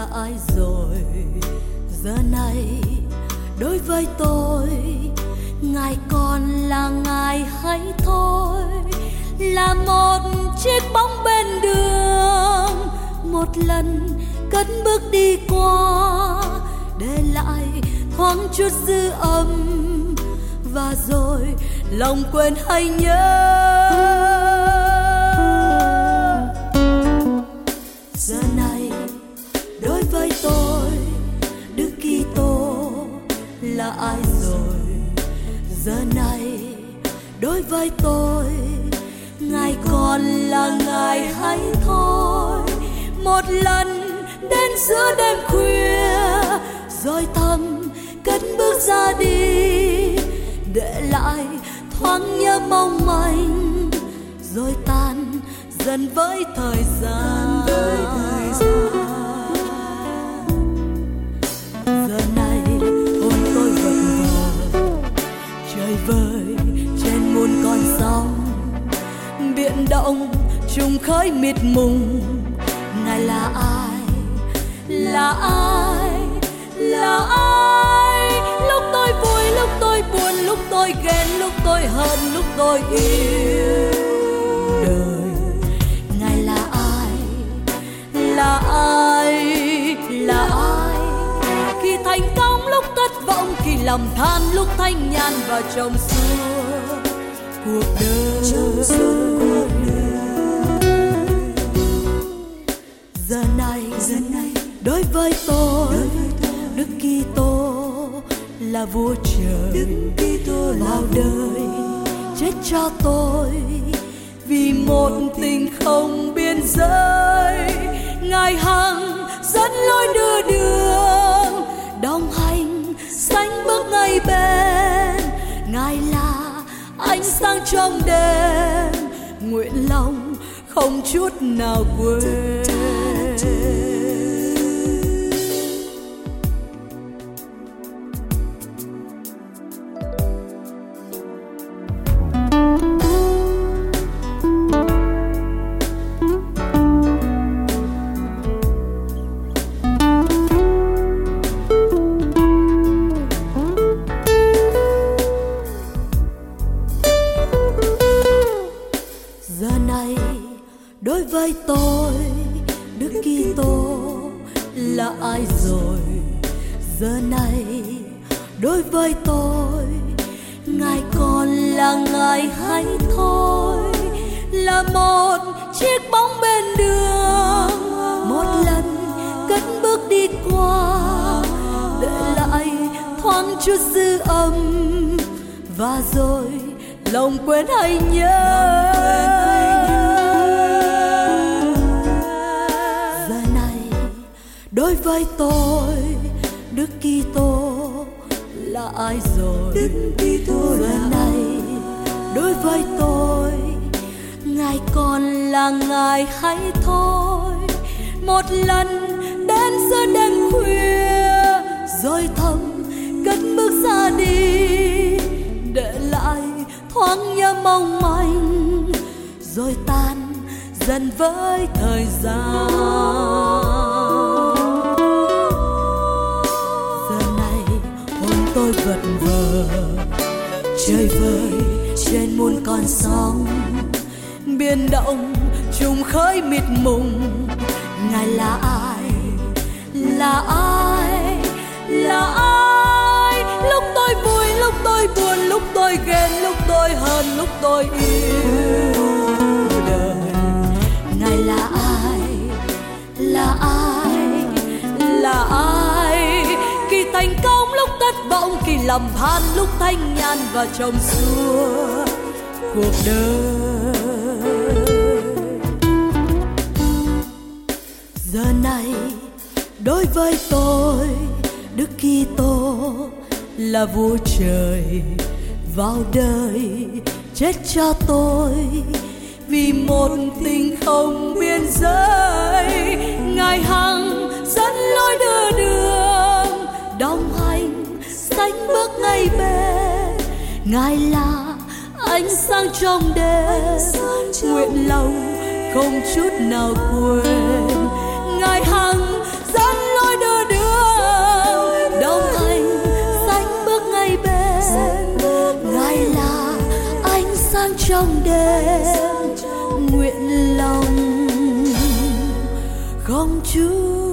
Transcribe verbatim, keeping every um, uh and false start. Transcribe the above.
là ai rồi. Giờ này đối với tôi, Ngài còn là Ngài hay thôi, là một chiếc bóng bên đường, một lần cất bước đi qua, để lại thoáng chút dư âm, và rồi lòng quên hay nhớ. Giờ này đối với tôi, Đức Kitô là ai rồi. Giờ này đối với tôi, Ngài còn là Ngài hay thôi, một lần đến giữa đêm khuya, rồi thầm cất bước ra đi, để lại thoáng nhớ mong manh, rồi tan dần với thời gian. Giờ này hồn tôi vật vờ, trời vơi trên muôn con sóng, biển động trùng khơi mịt mùng. Ngài là ai, là ai, là ai? Lúc tôi vui, lúc tôi buồn, lúc tôi ghen, lúc tôi hận, lúc tôi yêu đời. Ngài là ai, là ai, là ai? Khi thành công, lúc thất vọng, khi lầm than, lúc thanh nhàn và trong suốt cuộc đời. Trong suốt cuộc đời. Giờ này, giờ này đối với tôi, đối với tôi, Đức Kitô là vua trời. Đức Kitô vào đời chết cho tôi, vì một tình không biên giới. Ngài hằng dẫn lối đưa đường, đồng hành sánh bước ngay bên. Ngài là ánh sáng trong đêm, nguyện lòng không chút nào quên. Đối với tôi, Đức Kitô là ai rồi. Giờ này đối với tôi, Ngài còn là Ngài hay thôi, là một chiếc bóng bên đường, một lần cất bước đi qua, để lại thoáng chút dư âm, và rồi lòng quên hay nhớ. Đối với tôi, Đức Kitô là ai rồi. Đức Kitô giờ này đối với tôi, Ngài còn là Ngài hay thôi, một lần đến giữa đêm khuya, rồi thầm cất bước ra đi, để lại thoáng nhớ mong manh, rồi tan dần với thời gian. Tôi vật vờ, trời vơi trên muôn con sóng, biển động trùng khơi mịt mùng. Ngài là ai, là ai, là ai? Lúc tôi vui, lúc tôi buồn, lúc tôi ghen, lúc tôi hận, lúc tôi yêu đời. Ngài là ai, là ai, là ai? Khi thành công, lúc thất vọng, khi lầm than, lúc thanh nhàn và trong suốt cuộc đời. Giờ này đối với tôi, Đức Kitô là vua trời vào đời chết cho tôi, vì một tình không biên giới. Ngài hằng dẫn lối đưa đường, đồng hành sánh bước ngay bên. Ngài là ánh sáng trong đêm, nguyện lòng không chút nào quên. Ngài hằng dẫn lối sóng Chúa.